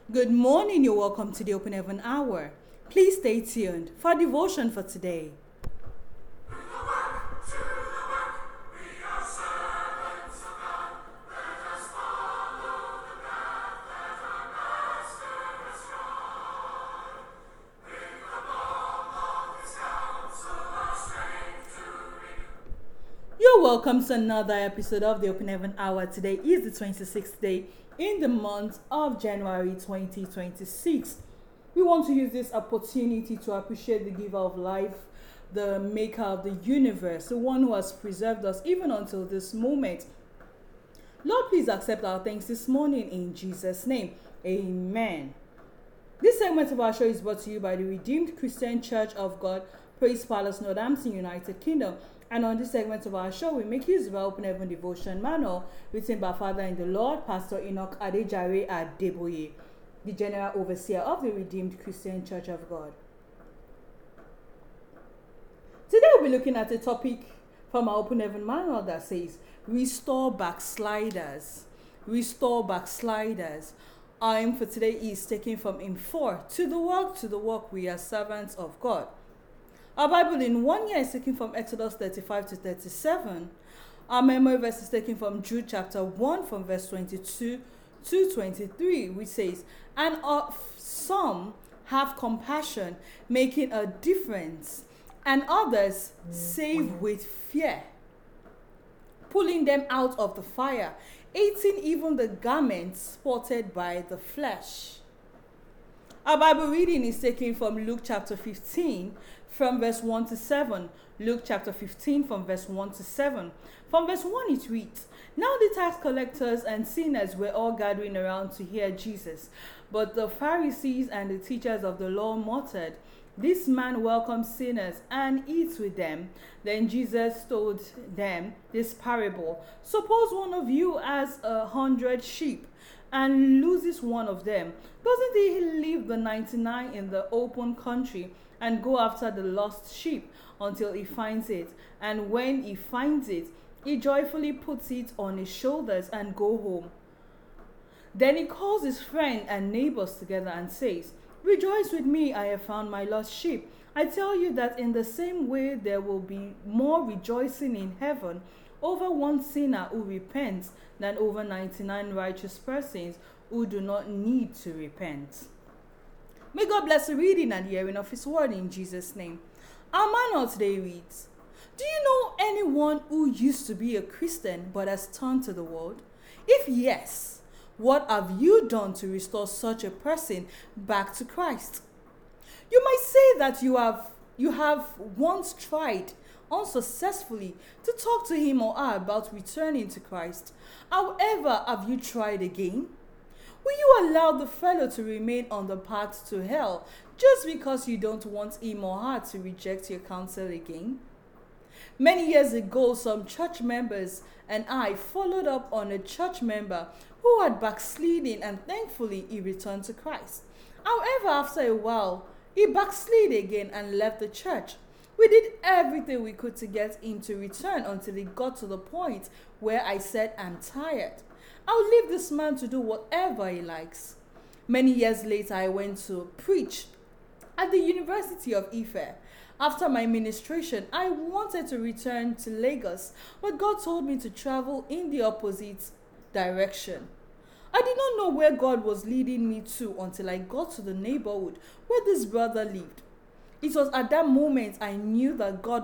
Good morning, you're welcome to the Open Heaven Hour. Please stay tuned for devotion for today. You're welcome to another episode of the Open Heaven Hour. Today is the 26th day in the month of January 2026. We want to use this opportunity to appreciate the giver of life, the maker of the universe, the one who has preserved us even until this moment. Lord, please accept our thanks this morning in Jesus' name. Amen. This segment of our show is brought to you by the Redeemed Christian Church of God, Praise Palace, Northampton, United Kingdom. And on this segment of our show, we make use of our Open Heaven Devotion Manual written by Father in the Lord, Pastor Enoch Adejare Adeboye, the General Overseer of the Redeemed Christian Church of God. Today we'll be looking at a topic from our Open Heaven Manual that says, Restore Backsliders. Restore Backsliders. Our aim for today is taken from Hymn 4, To the work, we are servants of God. Our Bible in 1 year is taken from Exodus 35 to 37. Our memory verse is taken from Jude chapter 1 from verse 22 to 23, which says, And of some have compassion, making a difference, and others save with fear, pulling them out of the fire, eating even the garments spotted by the flesh. Our Bible reading is taken from Luke chapter 15 from verse 1 to 7. Luke chapter 15 from verse 1 to 7. From verse 1 it reads, Now the tax collectors and sinners were all gathering around to hear Jesus. But the Pharisees and the teachers of the law muttered, This man welcomes sinners and eats with them. Then Jesus told them this parable. Suppose one of you has 100 sheep and loses one of them. Doesn't he leave the 99 in the open country and go after the lost sheep until he finds it? And when he finds it, he joyfully puts it on his shoulders and go home. Then he calls his friend and neighbors together and says, Rejoice with me, I have found my lost sheep. I tell you that in the same way there will be more rejoicing in heaven over one sinner who repents than over 99 righteous persons who do not need to repent. May God bless the reading and hearing of His word in Jesus' name. Our manual today reads, Do you know anyone who used to be a Christian but has turned to the world? If yes, what have you done to restore such a person back to Christ? You might say that you have once tried unsuccessfully to talk to him or her about returning to Christ. However, have you tried again? Will you allow the fellow to remain on the path to hell just because you don't want him or her to reject your counsel again? Many years ago, some church members and I followed up on a church member who had backslidden, and thankfully he returned to Christ. However, after a while, he backslid again and left the church. We did everything we could to get him to return until he got to the point where I said, I'm tired. I'll leave this man to do whatever he likes. Many years later, I went to preach at the University of Ife. After my ministration, I wanted to return to Lagos, but God told me to travel in the opposite direction. I did not know where God was leading me to until I got to the neighborhood where this brother lived. It was at that moment I knew that what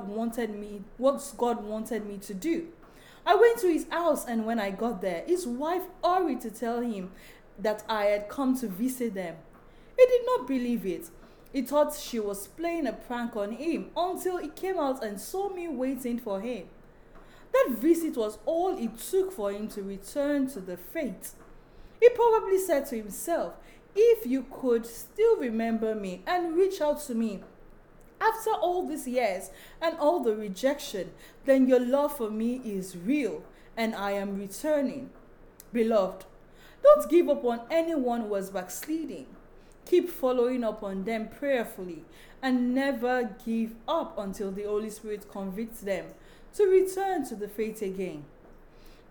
God wanted me to do. I went to his house, and when I got there, his wife hurried to tell him that I had come to visit them. He did not believe it. He thought she was playing a prank on him until he came out and saw me waiting for him. That visit was all it took for him to return to the faith. He probably said to himself, if you could still remember me and reach out to me after all these years and all the rejection, then your love for me is real and I am returning. Beloved, don't give up on anyone who is backsliding. Keep following up on them prayerfully and never give up until the Holy Spirit convicts them to return to the faith again.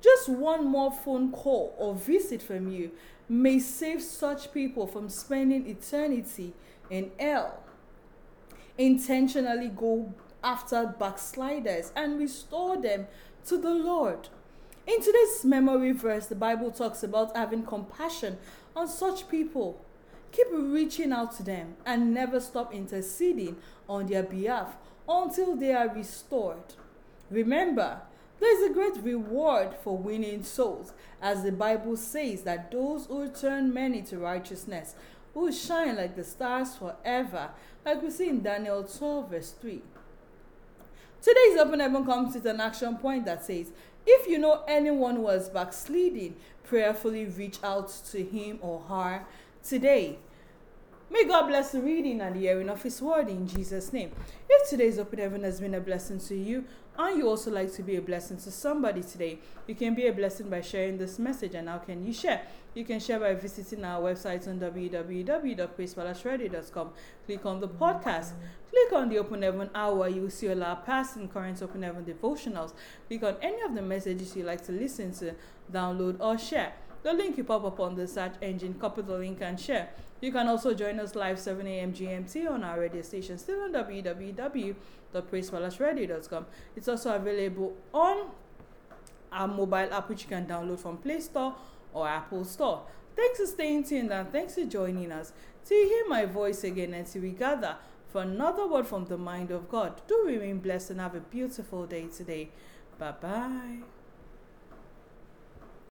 Just one more phone call or visit from you may save such people from spending eternity in hell. Intentionally go after backsliders and restore them to the Lord. In today's memory verse, the Bible talks about having compassion on such people. Keep reaching out to them and never stop interceding on their behalf until they are restored. Remember, there is a great reward for winning souls, as the Bible says that those who turn many to righteousness will shine like the stars forever, like we see in Daniel 12 verse 3. Today's Open Heaven comes with an action point that says, if you know anyone who is backsliding, prayerfully reach out to him or her today. May God bless the reading and the hearing of His word in Jesus' name. If today's Open Heaven has been a blessing to you, and you also like to be a blessing to somebody today, you can be a blessing by sharing this message. And how can you share? You can share by visiting our website on www.praisepalaceradio.com. Click on the podcast. Click on the Open Heaven Hour. You will see all our past and current Open Heaven devotionals. Click on any of the messages you like to listen to, download or share. The link will pop up on the search engine. Copy the link and share. You can also join us live 7 a.m. GMT on our radio station, still on www.praisepalaceradio.com. It's also available on our mobile app, which you can download from Play Store or Apple Store. Thanks for staying tuned and thanks for joining us. Till you hear my voice again and till we gather for another word from the mind of God, do remain blessed and have a beautiful day today. Bye-bye.